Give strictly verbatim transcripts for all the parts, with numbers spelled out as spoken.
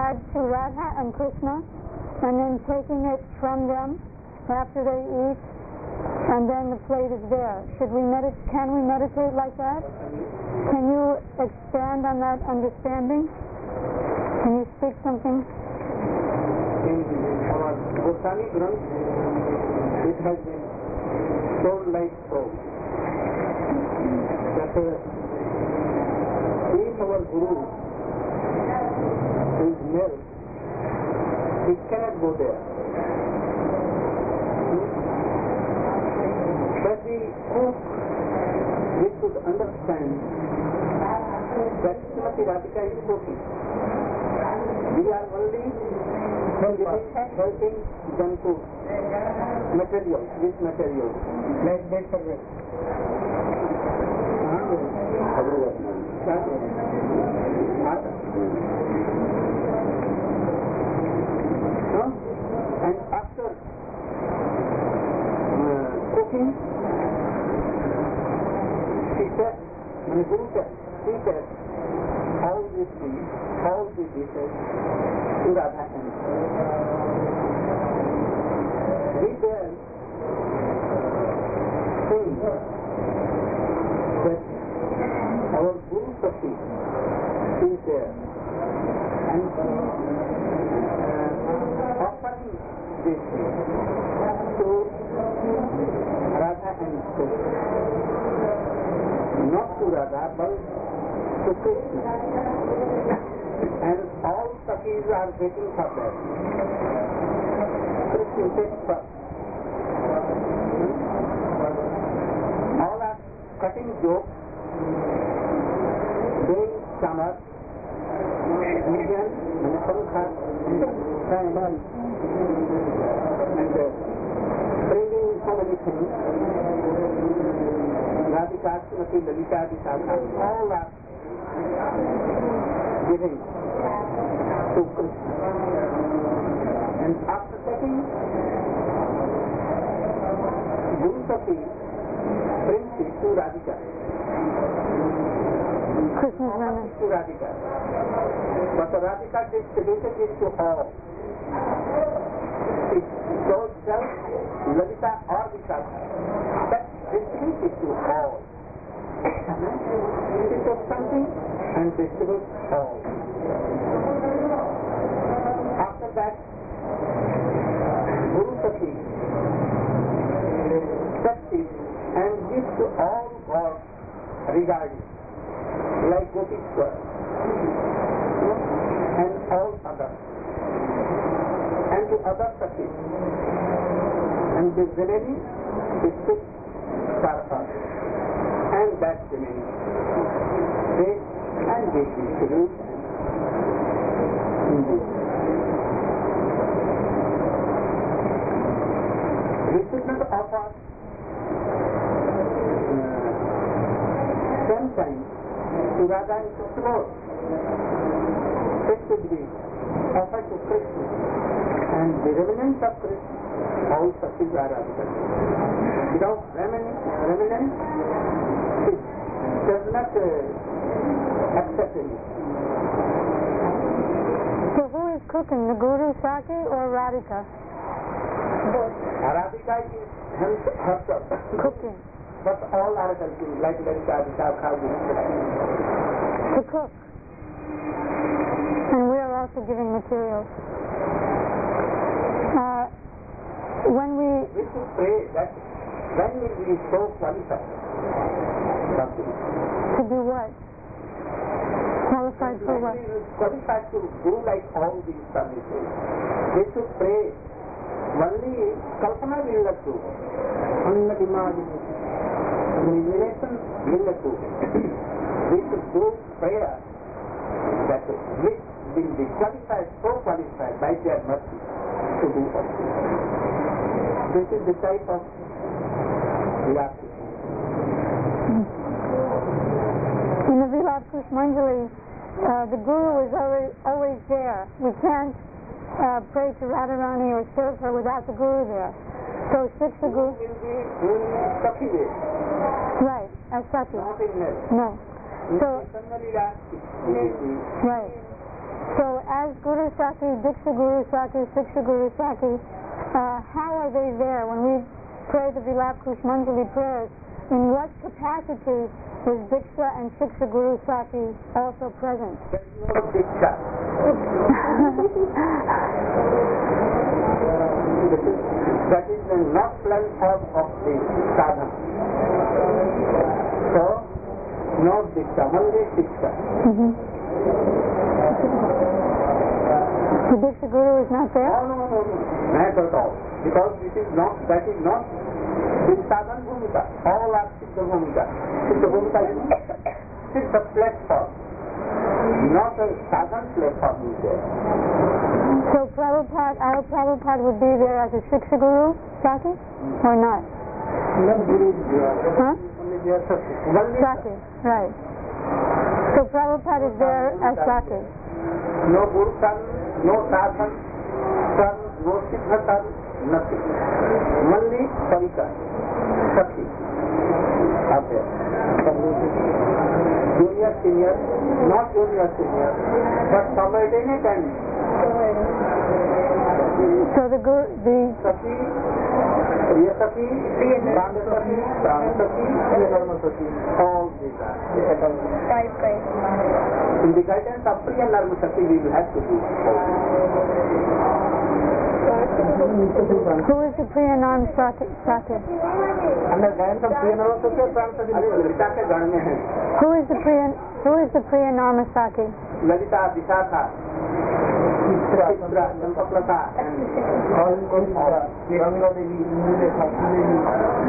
regard to Radha and Krishna, and then taking it from them after they eat, and then the plate is there. Should we medit- Can we meditate like that? Can you expand on that understanding? Can you speak something? In our Goswami Granth, it has been told like so, that uh, if our Guru is milk, it cannot go there. But the cook, we should understand that Srimati Radhika is cooking. We are only helping them to material, this material. Like this for this. And after uh, cooking, she said, when Guru said, she said, all these things, all these dishes to Radha and we there think that our Guru Shakti is there and she uh, offering this thing to Radha and Krishna, not to Radha but to Krishna, and all Sakis are waiting for that. Krishna takes first. All are cutting jokes, doing summer, Indian, and Sankha, and and uh, bringing so many things. Radhika, Srimati, Lalita, Vishakha, all are giving to Krishna. And after taking Guru Shakti brings it to Radhika. Krishna's running. To Radhika. But the Radhika distributed it to all. It shows self, Lalita or Vishakha. That distributes it to all. She took something and distributes all. After that, Guru Shakti accepts it and gives to all gods regarding, like Gopishwar and all others, and to other Shaktis. And the Jalebi is fit for her, and that Jalebi they and they distribute in this. We should not offer ten times to Radha and Krishna. It should be offered to Krishna, and the remnants of Krishna, all Shaktis are Radhika. Without remnant, remnant it does not uh, accept it. So who is cooking, the Guru Shakti or Radhika? Both. Radhika is herself Cooking. But all are helping, like Lalita, Vishakha, To cook. And we are also giving materials. Uh, when we... We should pray that when will we so qualified? Something. To do what? Qualified for what? Qualified to do like all these services. We should pray. Only Kalpana will not do. Only imagination will not do. We should do prayer that which will be qualified, so qualified by their mercy to do all. This is the type of Vilap. In the Vilap Kushmanjali, uh, the Guru is always, always there. We can't uh, pray to Radharani or serve her without the Guru there. So six the Guru will be in Sati way. Right, as Sati. Not in Nel. No. So, Right. So as Guru Saki, Diksha Guru Saki, Siksha Guru Saki, uh, how are they there? When we pray the Vilap Kushmanjali prayers, in what capacity is Diksha and Siksha Guru Saki also present? There is no Diksha. That is the not plan form of the sadhana. So, no Diksha, only Siksha. Mm-hmm. The Diksha Guru is not there? No, no, no, no, not at all. Because this is not, that is not this sadhana bhumika. All are Siddha bhumika. Siddha bhumika is Siddha platform. Not a sadhana platform is there. So Prabhupada, our Prabhupada would be there as a Siksha Guru Saki or not? No Guru is there. Huh? Only there Saki. Saki, right. So Prabhupada is there as Saki. No Guru San, no sadhana San, no Siddha San, nothing. Only Parika, Saki are there. Junior, senior, not junior, senior, but subordinate and so the Guru, the Saki, Priya Saki, Prana Saki, Prana Saki, and Dharma Saki, all these are. Five ways. In the guidance of Priya and Dharma Saki, we will have to do who is the Priya Nam Saki? Under guidance of Priya Dharma Saki or Prana Saki, Lalita के गण में है. Who is the Priya? Who is the Priya Nama Saki? Lalita, Vishakha, Chitra, Champaplata, and all all. Ganga Devi, Indra Devi.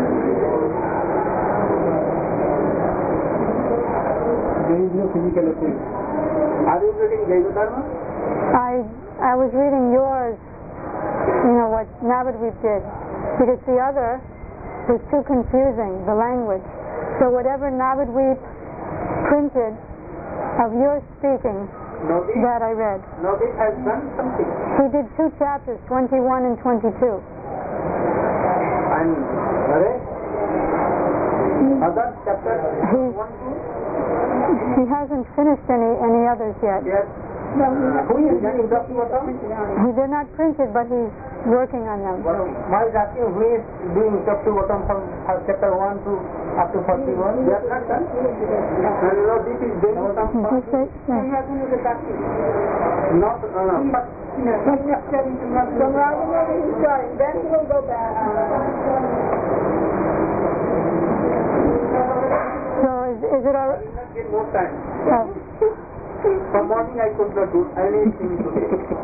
There is no physical appearance. Are you reading Jaiva Dharma? I I was reading yours. You know what Navadvip did, because the other was too confusing, the language. So whatever Navadvip printed of your speaking, Nobody, that I read. nobody has done something. He did two chapters, twenty-one and twenty-two. And rest, other chapters, He, one, two, he hasn't finished any any others yet. yes. Uh, who is doing Dr. Vatam? He did not print it, but he's working on them. My is asking who is doing Dr. Vatam from chapter one to up to forty-one? They are not done. And you know, this is Jaiva Vatam. Did you say? Yeah. Not, uh, no, but From Raghunatha he started, then he will go back. So is, is it all? I will not get more time. Oh. From morning I could not do anything today.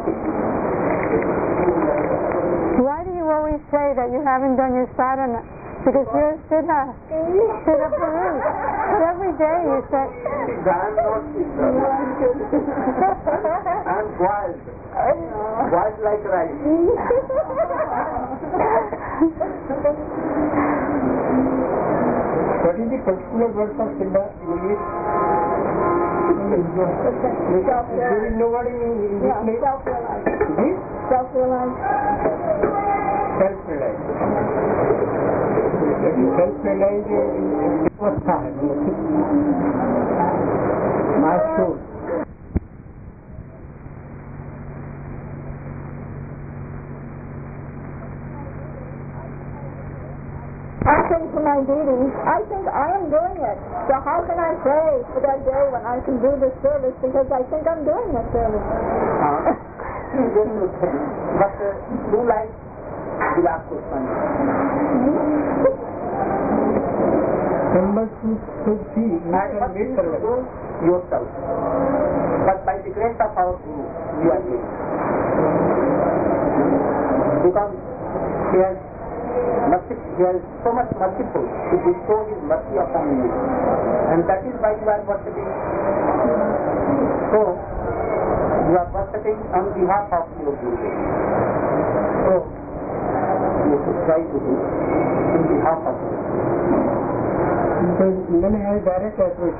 Why do you always say that you haven't done your sadhana? Because you're Siddha, Siddha Purus. But every day you say, I am not Siddha. I am wild. Wild like rice. What is the particular word for Siddha in English? There is nobody in English. Self-realized. This? Self-realized. Self-realized. Self-realized अवस्था है my soul. I think for my duties, I think I am doing it. So how can I pray for that day when I can do this service because I think I'm doing this service? Uh, but uh, do like Vilap Kushmanjali. Members should see yourself. But by the grace of our Guru, you are doing. Because he has mercy, he has so much merciful to bestow his mercy upon you. And that is why you are worshipping. So, you are worshipping on behalf of your Guru. So, you should try to do on behalf of your Guru. Because even has direct approach.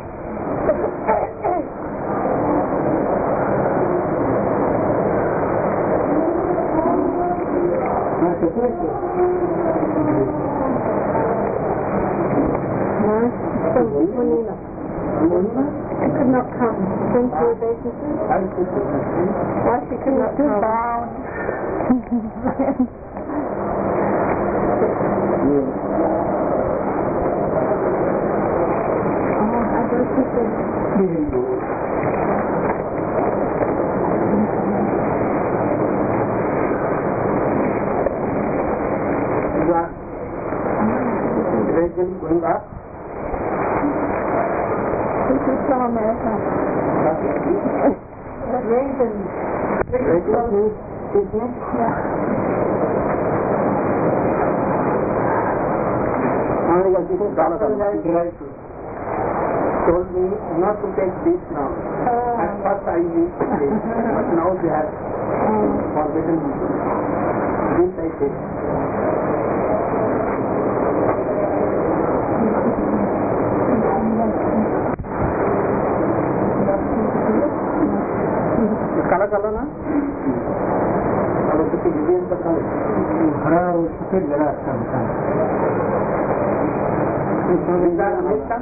She could not come. Since we were babysitting. Why she could not come? Bound. Oh, I guess she said. Gradually going up. This is from America. The raven. Gradually, isn't it? Yeah. Doctor has told me not to take this now. Oh. At first I used to take, but now they have forbidden me. This I take. काला काला ना और उसके design का काला हरा और सफेद जरा अच्छा होता है इसमें बिंदा America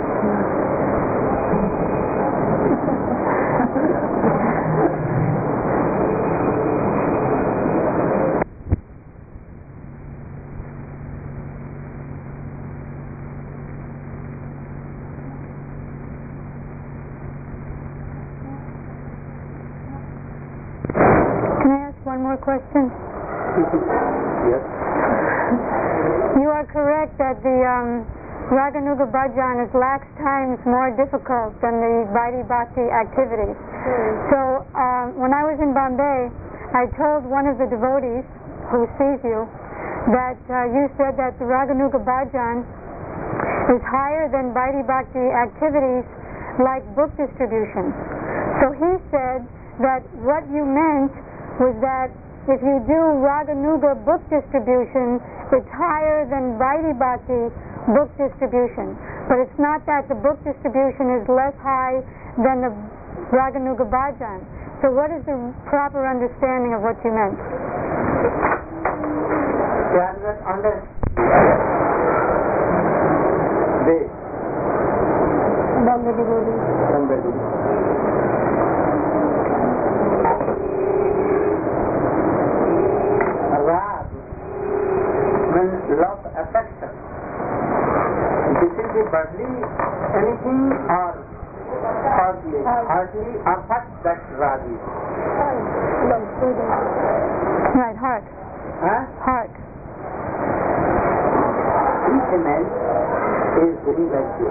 One more question. Yes. You are correct that the um, Raganuga Bhajan is lakhs times more difficult than the Vaidhi Bhakti activities. Mm. So um, when I was in Bombay, I told one of the devotees who sees you that uh, you said that the Raganuga Bhajan is higher than Vaidhi Bhakti activities like book distribution. So he said that what you meant was that if you do Raganuga book distribution, it's higher than Vaidhi Bhakti book distribution. But it's not that the book distribution is less high than the Raganuga Bhajan. So what is the proper understanding of what you meant? They are not under they Bombay devotees. Bombay devotees. Love, affection. This is the bodily anything or hardly, hardly or what that rag is. Right, heart. Huh? Heart. Each man is very like this.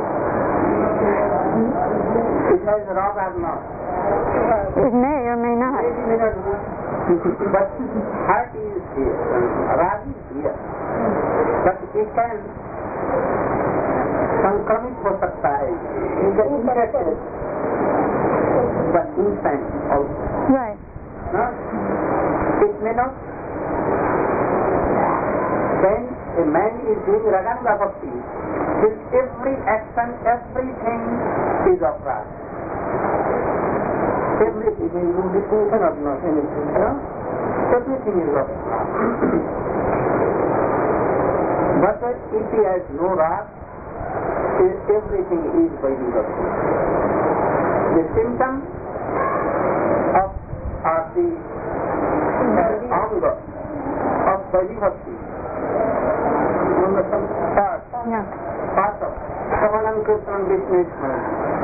It has rag or not. It may or may not. It may not be. But heart is here. Rag is here. But it can संक्रमित हो सकता है infected but infant also. Right. No? It may not. When a man is doing Raganuga Bhakti, his every action, everything is of Rag. Everything is no distinction of not anything. No? Everything is of Rag. But if he has no Rag, everything is Vaidhi Bhakti. The symptom of or the anga of Vaidhi Bhakti, some part, Yeah. part of Samanam Kirtanam Vishnu Smaran,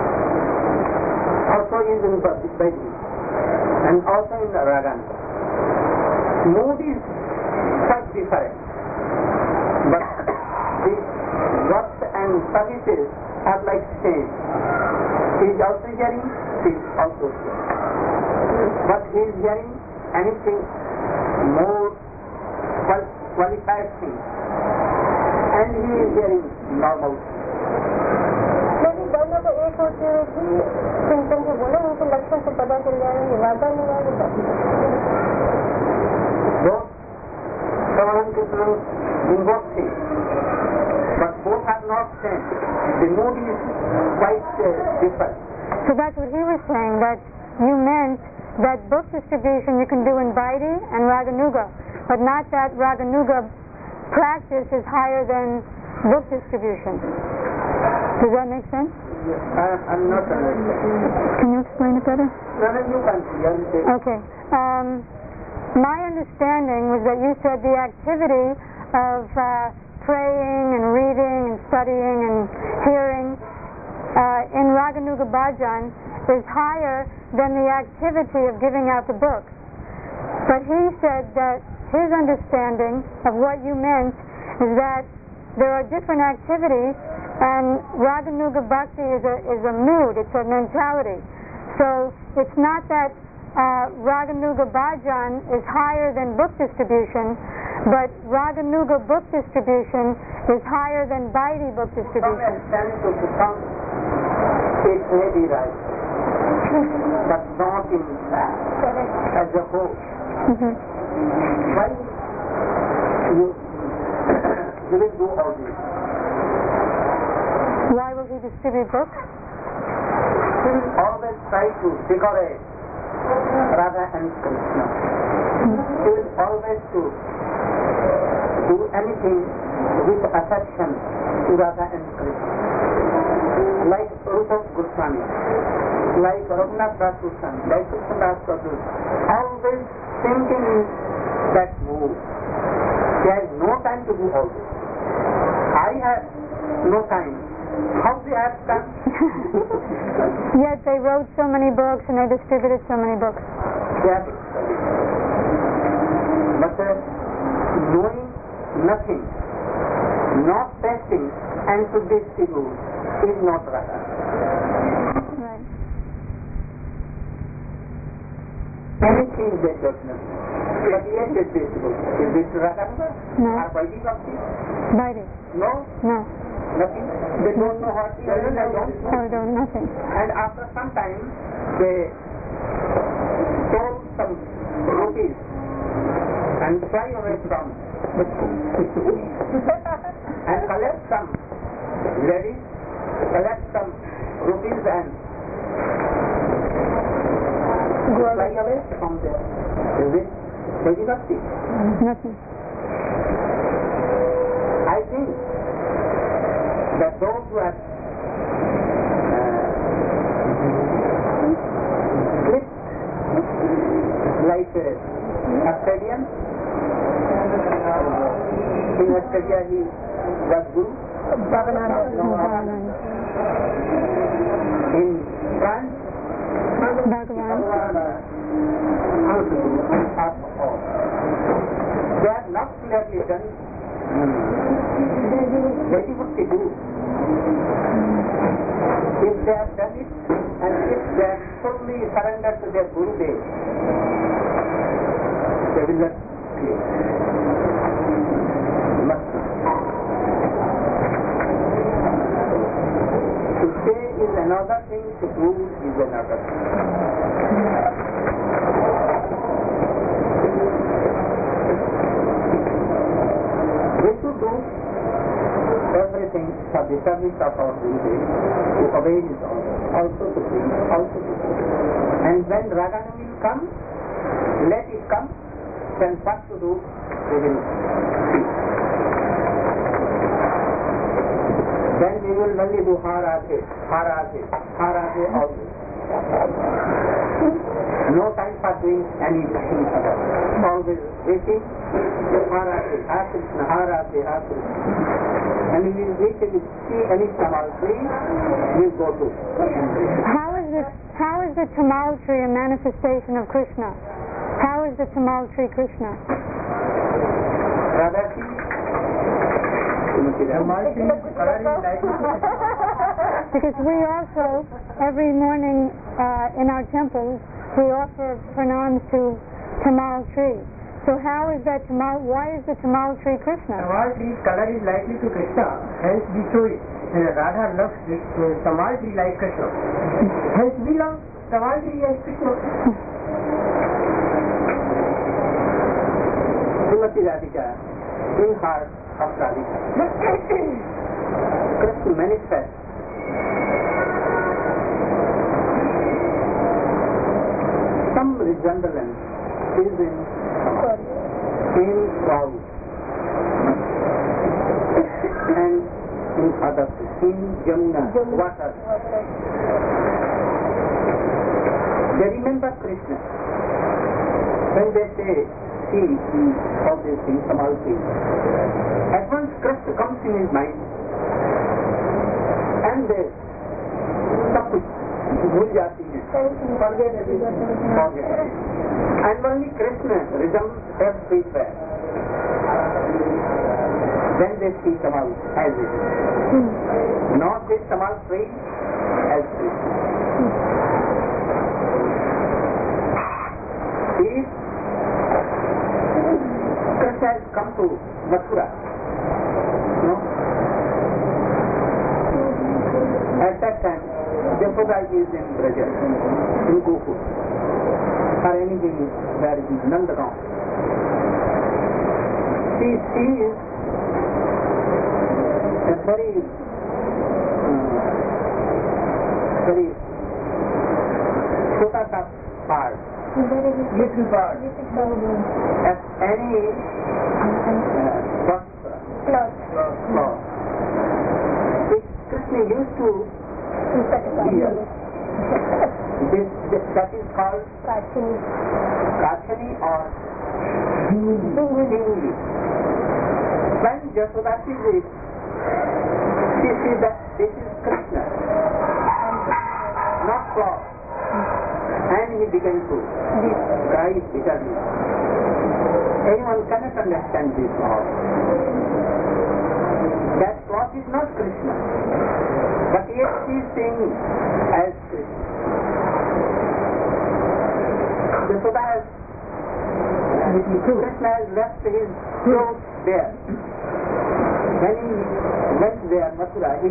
also is in Vaidhi and also in the Raganuga. Mood is quite different. But the works and services are like same. He is also hearing, he is also hearing. But he is hearing anything more qual- qualified thing. And he is hearing normal thing. लेकिन दोनों को एक होते हुए भी symptom को बोले उनको लक्षण से पता चल जाएगा रागानुगा Both Samanam Kirtanam in both things. But both are not same. The mood is quite uh, different. So that's what he was saying, that you meant that book distribution you can do in Vaidhi and Raganuga, but not that Raganuga practice is higher than book distribution. Does that make sense? I, I'm not understanding. Can you explain it better? No, no, you can. You have to say. Okay. Um, my understanding was that you said the activity of uh, praying and reading and studying and hearing uh, in Raganuga Bhajan is higher than the activity of giving out the books. But he said that his understanding of what you meant is that there are different activities, and Raganuga Bhakti is a, is a mood, it's a mentality. So it's not that uh, Raganuga Bhajan is higher than book distribution, but Raganuga book distribution is higher than Vaidhi book From distribution. extent to become, it may be right, but not in fact, as a whole. Mm-hmm. Why you, you will do all this? Why will he distribute books? He will always try to decorate Radha and Krishna. He will always to do anything with affection to Radha and Krishna. Like Rupa Goswami, like Raghunath Das Goswami, like Krishna Das Prabhu, always thinking in that mood. He has no time to do all this. I have no time. How they have done? Yet they wrote so many books and they distributed so many books. Yes. But uh, knowing nothing, not testing, and to distribute is not Radha. Right. Anything they don't know. But yet they distribute. Is this Radha? No. Or Vaidhi Bhakti? Vaidhi? No. No. Nothing. They don't know what they don't know. No, no, nothing. And after some time, they stole some rupees and fly away from the school. And collect some ladies, collect some rupees and fly away from there. Is it Vaidhi Bhakti? Nothing. I think that those who have uh, slipped like uh, Australian, in Australia he was Guru, in France, Bhagavan. they have not clearly done Vaidhi Bhakti Guru. If they have done it, and if they have totally surrendered to their Guru Dev, they will not clear. Must not. To say is another thing, to prove is another thing. We should do everything for the service of our Guru Dev, to obey his order, also to preach, also to preach. And when Radha will come, let it come, then what to do, we will see. Then we will only do Harate, Harate, Harate always. No time for doing anything other. Always waiting, Harate, Hare Krishna, Harate, Hare Krishna. And if we reach and see any tamal tree, we go to. How is this? How is the tamal tree a manifestation of Krishna? How is the tamal tree Krishna? Radha ji, tamal tree color is like Because we also, every morning uh, in our temples, we offer pranams to tamal tree. So how is that tamal? Why is the tamal tree Krishna? Tamal tree's color is likely to Krishna, hence we show it. And Radha loves this uh, tamal tree like Krishna. Hence we love tamal tree as Krishna. Srimati Radhika, in heart of Radhika, Krishna manifests some resemblance is in in cloud and in Adapted in Yamuna water. They remember Krishna. When they say, see, all these things, Samal things, at once Krishna comes in his mind and they सब कुछ भूल जाती हैं, forget everything, forget everything. And only Krishna resembles everywhere. Then they see Samal as it is. Not this Samal tree as it is. If Krishna has come to Mathura, no? At that time, Yashoda is in Braja, in Gokul, or anything where it is Nandagaon. She sees a very, uh, very छोटा सा part, little part, as any uh, cloth. Which Krishna used to wear. This, this, that is called Kachani or Dingli. When Yashoda sees it, she sees that this is Krishna, not cloth. And he began to cry bitterly. Anyone cannot understand this cloth. That cloth is not Krishna, but yet he is saying as Krishna. Yashoda has, Krishna has left his clothes there. When he went there, Mathura, he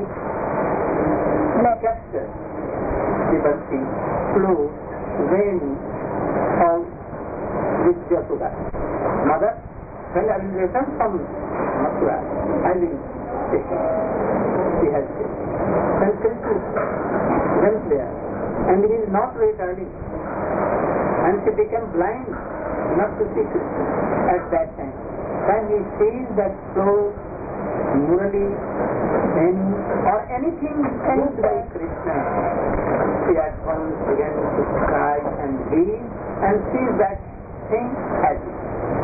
kept Shivanti, clothes, wearing all with Yashoda. Mother, when I will return from Mathura, I will take her. She has taken. When Krishna went there, and he is not returning, and she became blind not to see Krishna at that time. When he sees that clothes, Murali, and or anything used by Krishna, she at once begins to cry and weep and sees that thing as it is.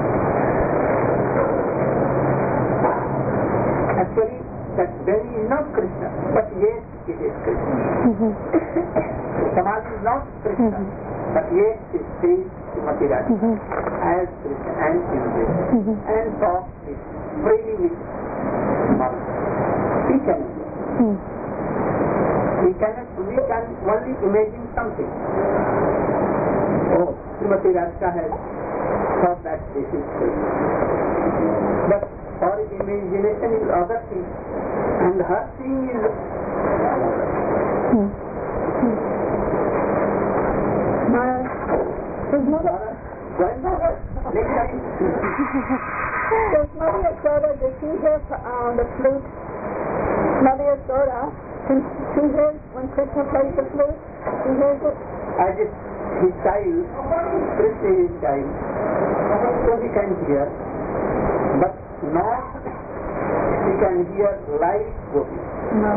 Actually, that belly is not Krishna, but yet it is Krishna. Mm-hmm. Samadhi is not Krishna, mm-hmm. but yet it stays Srimati Radhika mm-hmm. as Krishna and Srimati mm-hmm. and talks freely with Mother. He cannot. Mm. We cannot, we can only imagine something. Oh, Srimati Radhika has thought that this is Krishna. But our imagination is other thing, and her thing is Hmm. Hmm. Uh, his mother, well, next time. Does Mother Yashoda, does she hear uh, the flute? Mother Yashoda, can she hear when Krishna plays the flute? She hears it? As if his child, Krishna is his child, so he can hear, but not he can hear like Gopi. No.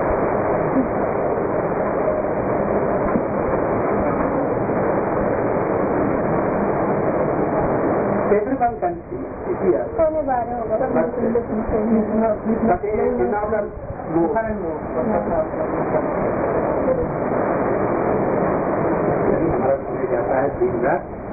Everyone can see, hear. But, but in our move.